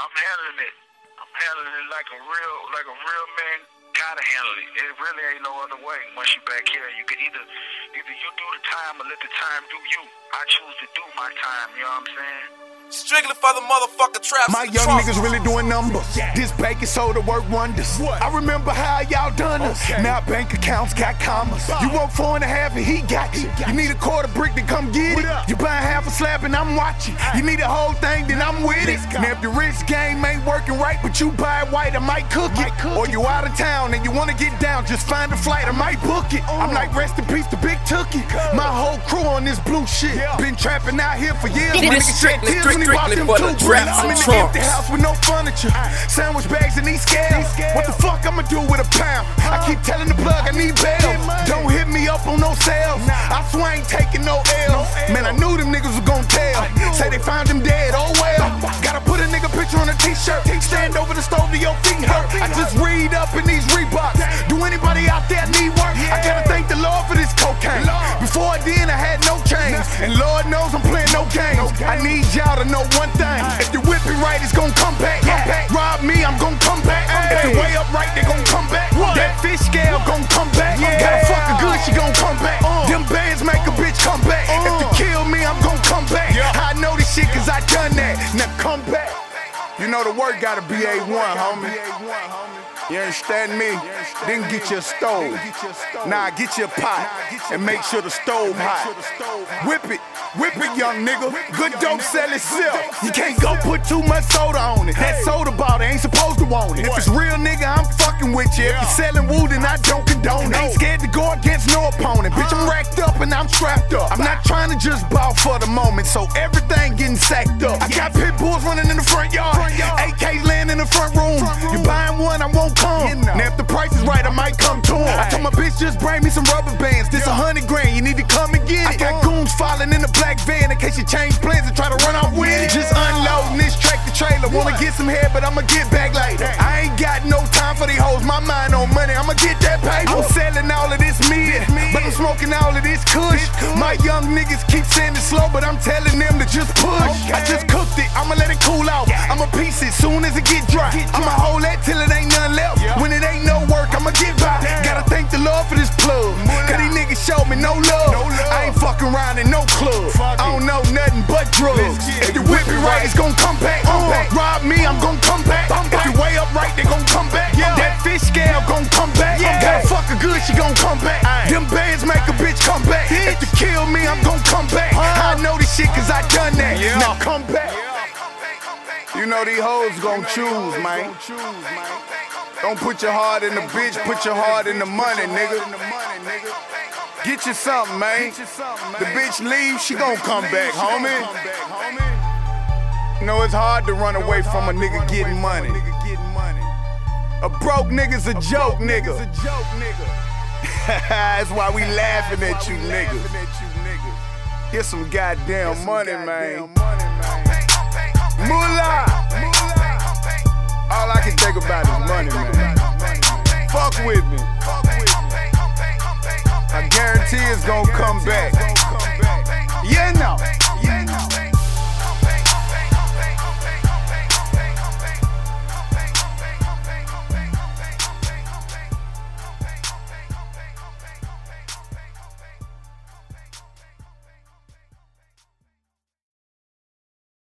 I'm handling it. I'm handling it like a real man gotta handle it. It really ain't no other way. Once you back here, you can either you do the time or let the time do you. I choose to do my time, you know what I'm saying? Strictly for the motherfucker traps. My young niggas really doing numbers. This baking soda work wonders. I remember how y'all done us. Now bank accounts got commas. You want 4.5 and he got you. You need a quarter brick to come get it. You buying half a slab and I'm watching. You need a whole thing, then I'm with it. Now if the rich game ain't working right, but you buy it white, I might cook it. Or you out of town and you wanna get down, just find a flight, I might book it. I'm like rest in peace to Big Tookie. My whole crew on this blue shit. Been trapping out here for years. It is strictly for the traps I'm and in the trunks. empty house with no furniture. Sandwich bags and these scales. What the fuck I'ma do with a pound? I keep telling the plug I need bail. Don't hit me up on no sales. I swear I ain't taking no L's. Man, I knew them niggas was gon' tell. Say they found him dead, oh well. Gotta put a nigga picture on a t-shirt. Stand over the stove till your feet hurt. I just read up in these Reeboks. Do anybody out there need work? I gotta thank the Lord for this cocaine. Before I did, I had no change. And Lord knows I'm playing no games. I need y'all to know one thing. If you whip it right, it's gon' come back. Rob me, I'm gon' come back. If you weigh up right, they gon' come back. That fish scale gon' come back. Gotta fuck her good, she gon' come back. Them bands make a bitch come back. If you kill me, I'm gon' come back. I know this shit cause I done that. Now come back. You know the work gotta be A1, homie. You understand me? Then get your stove. Nah, get your pot and make sure the stove hot. Whip it, young nigga. Good dope sell itself. You can't go put too much soda on it. That soda bottle ain't supposed to want it. If it's real, nigga, I'm fucking with you. If you're selling wood, then I don't condone it. Ain't scared to go against no opponent. Bitch, I'm racked up and I'm strapped up. I'm not trying to just ball for the moment, so everything getting sacked up. I got pit bulls running in the front yard. AKs laying in the front room. You buying one, I won't come. Now if the price is right, I might come to him. I told my bitch just bring me some rubber bands. This 100 grand, you need to come and get it. I got goons falling in the black van in case you change plans and try to run off with it. Just unloading this tractor trailer. Wanna get some head, but I'ma get back later. I ain't got no time for these hoes. My mind on money, I'ma get that paper. I'm selling all of this meat, but I'm smoking all of this kush. My young niggas keep saying it slow, but I'm telling them to just push. I just cooked it, I'ma let it cool out. I'ma piece it soon as it get dry. I'ma hold that till it ain't none left. When it ain't no work, I'ma get by. Gotta thank the Lord for this plug, cause these niggas showed me no love. I ain't fucking around in no club. I don't know nothing but drugs. If you whip it right, it's gon' come back. Rob me, I'm gon' come back. If you weigh up right, they gon' come back. That fish scale gon' come back. Gotta fuck her good, she gon' come back. Them bands make a bitch come back. If you kill me, I'm gon' come back. I know this shit cause I done that. Now come back. You know these hoes gon' choose, man. Don't put your heart in the bitch, put your heart in the money, nigga. Get you something, man. The bitch leaves, she gon' come back, homie. You know it's hard to run away from a nigga getting money. A broke nigga's a joke, nigga. That's why we laughing at you, nigga. Get some goddamn money, man.